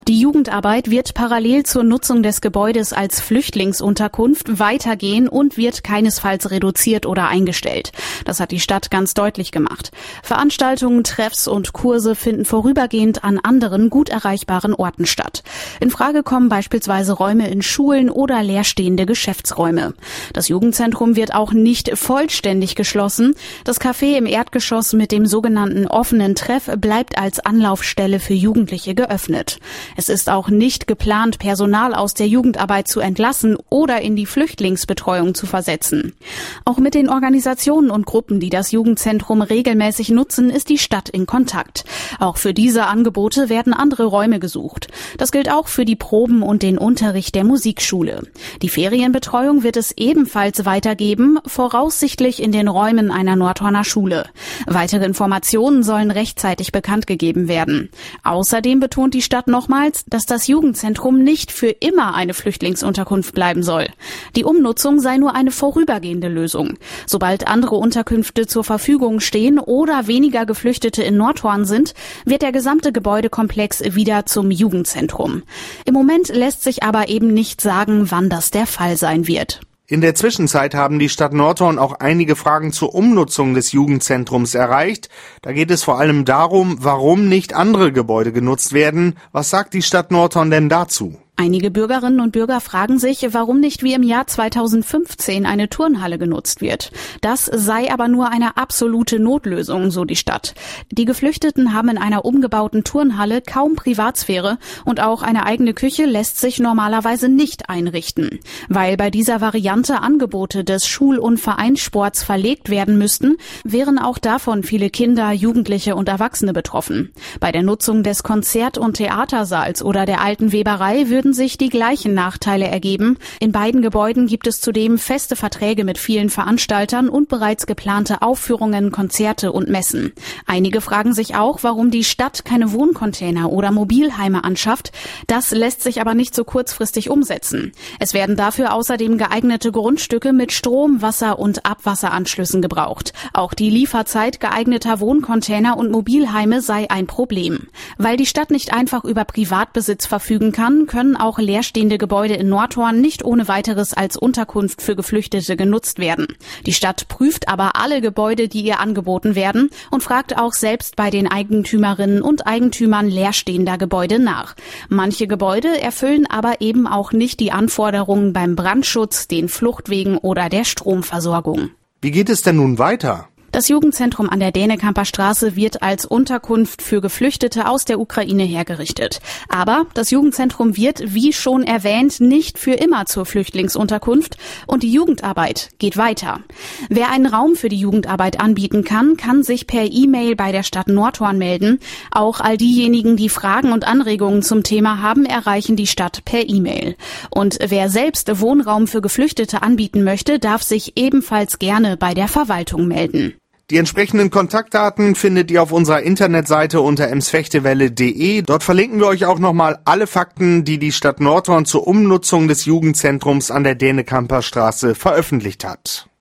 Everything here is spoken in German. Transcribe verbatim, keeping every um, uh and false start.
Die Jugendarbeit wird parallel zur Nutzung des Gebäudes als Flüchtlingsunterkunft weitergehen und wird keinesfalls reduziert oder eingestellt. Das hat die Stadt ganz deutlich gemacht. Veranstaltungen, Treffs und Kurse finden vorübergehend an anderen gut erreichbaren Orten statt. In Frage kommen beispielsweise Räume in Schulen oder leerstehende Geschäftsräume. Das Jugendzentrum wird auch nicht vollständig geschlossen. Das Café im Erdgeschoss mit dem sogenannten offenen Treff bleibt als Anlaufstelle für Jugendliche geöffnet. Es ist auch nicht geplant, Personal aus der Jugendarbeit zu entlassen oder in die Flüchtlingsbetreuung zu versetzen. Auch mit den Organisationen und Gruppen, die das Jugendzentrum regelmäßig nutzen, ist die Stadt in Kontakt. Auch für diese Angebote werden andere Räume gesucht. Das gilt auch für die Proben und den Unterricht der Musikschule. Die Ferienbetreuung wird es ebenfalls weitergeben, voraussichtlich in den Räumen einer Nordhorner Schule. Weitere Informationen sollen rechtzeitig bekannt gegeben werden. Außerdem betont die Stadt nochmals, dass das Jugendzentrum nicht für immer eine Flüchtlingsunterkunft bleiben soll. Die Umnutzung sei nur eine vorübergehende Lösung. Sobald andere Unterkünfte zur Verfügung stehen oder weniger Geflüchtete in Nordhorn sind, wird der gesamte Gebäudekomplex wieder zum Jugendzentrum. Im Moment lässt sich aber eben nicht sagen, wann das der Fall sein wird. In der Zwischenzeit haben die Stadt Nordhorn auch einige Fragen zur Umnutzung des Jugendzentrums erreicht. Da geht es vor allem darum, warum nicht andere Gebäude genutzt werden. Was sagt die Stadt Nordhorn denn dazu? Einige Bürgerinnen und Bürger fragen sich, warum nicht wie im Jahr zweitausendfünfzehn eine Turnhalle genutzt wird. Das sei aber nur eine absolute Notlösung, so die Stadt. Die Geflüchteten haben in einer umgebauten Turnhalle kaum Privatsphäre und auch eine eigene Küche lässt sich normalerweise nicht einrichten. Weil bei dieser Variante Angebote des Schul- und Vereinssports verlegt werden müssten, wären auch davon viele Kinder, Jugendliche und Erwachsene betroffen. Bei der Nutzung des Konzert- und Theatersaals oder der alten Weberei würden sich die gleichen Nachteile ergeben. In beiden Gebäuden gibt es zudem feste Verträge mit vielen Veranstaltern und bereits geplante Aufführungen, Konzerte und Messen. Einige fragen sich auch, warum die Stadt keine Wohncontainer oder Mobilheime anschafft. Das lässt sich aber nicht so kurzfristig umsetzen. Es werden dafür außerdem geeignete Grundstücke mit Strom-, Wasser- und Abwasseranschlüssen gebraucht. Auch die Lieferzeit geeigneter Wohncontainer und Mobilheime sei ein Problem. Weil die Stadt nicht einfach über Privatbesitz verfügen kann, können auch leerstehende Gebäude in Nordhorn nicht ohne weiteres als Unterkunft für Geflüchtete genutzt werden. Die Stadt prüft aber alle Gebäude, die ihr angeboten werden und fragt auch selbst bei den Eigentümerinnen und Eigentümern leerstehender Gebäude nach. Manche Gebäude erfüllen aber eben auch nicht die Anforderungen beim Brandschutz, den Fluchtwegen oder der Stromversorgung. Wie geht es denn nun weiter? Das Jugendzentrum an der Dänekamper Straße wird als Unterkunft für Geflüchtete aus der Ukraine hergerichtet. Aber das Jugendzentrum wird, wie schon erwähnt, nicht für immer zur Flüchtlingsunterkunft und die Jugendarbeit geht weiter. Wer einen Raum für die Jugendarbeit anbieten kann, kann sich per E-Mail bei der Stadt Nordhorn melden. Auch all diejenigen, die Fragen und Anregungen zum Thema haben, erreichen die Stadt per E-Mail. Und wer selbst Wohnraum für Geflüchtete anbieten möchte, darf sich ebenfalls gerne bei der Verwaltung melden. Die entsprechenden Kontaktdaten findet ihr auf unserer Internetseite unter emsfechtewelle punkt de. Dort verlinken wir euch auch nochmal alle Fakten, die die Stadt Nordhorn zur Umnutzung des Jugendzentrums an der Dänekamper Straße veröffentlicht hat.